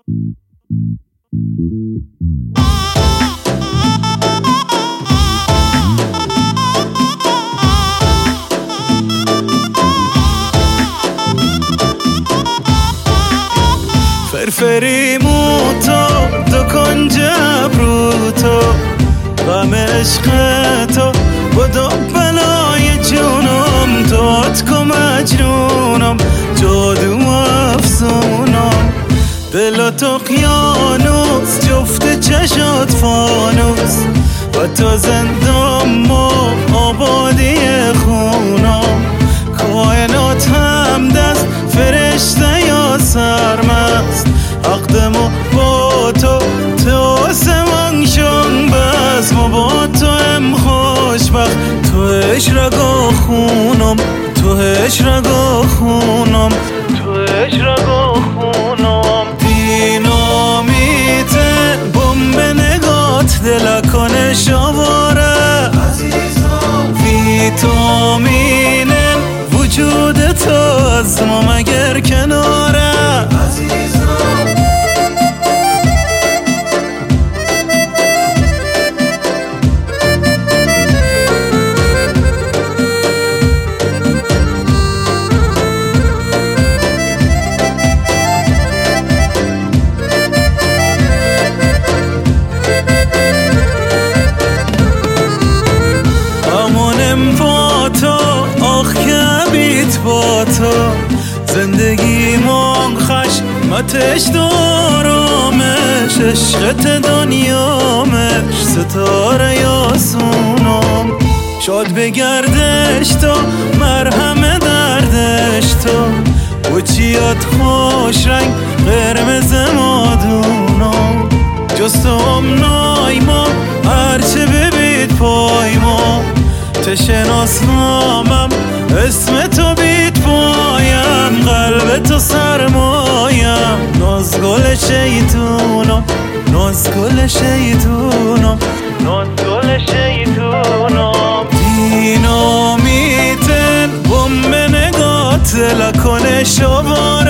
فرفری موتو دو کنج ابروتو غم عشق تو بدو بلای جونم توت که مجنونم جادو افسونم دل تو قیانوس جفت چشات فانوس و تو زندم و آبادی خونم کائنات هم دست فرشته یا سرمست عقدمو با تو آسمان شون بس ما با تو هم خوشبخت تو اشرقا خونم تو اشرقا خونم تو اشرقا خونم دینامیت بمب نگات دلکان شواره ویتامین وجود تو از ما مگر کناره با تو زندگی من خشمتش دارمش عشقت دنیامش ستاره یاسونم شاد بگردش تو مرهم دردش تو و چیات خوش رنگ قرمز مادونم جستم نایما هرچه ببید پای ما تشناسنامم اسم تو بید پایم قلب تو سرمایم نازگل شیطونم نازگل شیطونم نازگل شیطونم دینامیتن بمب نگات لکنه شبان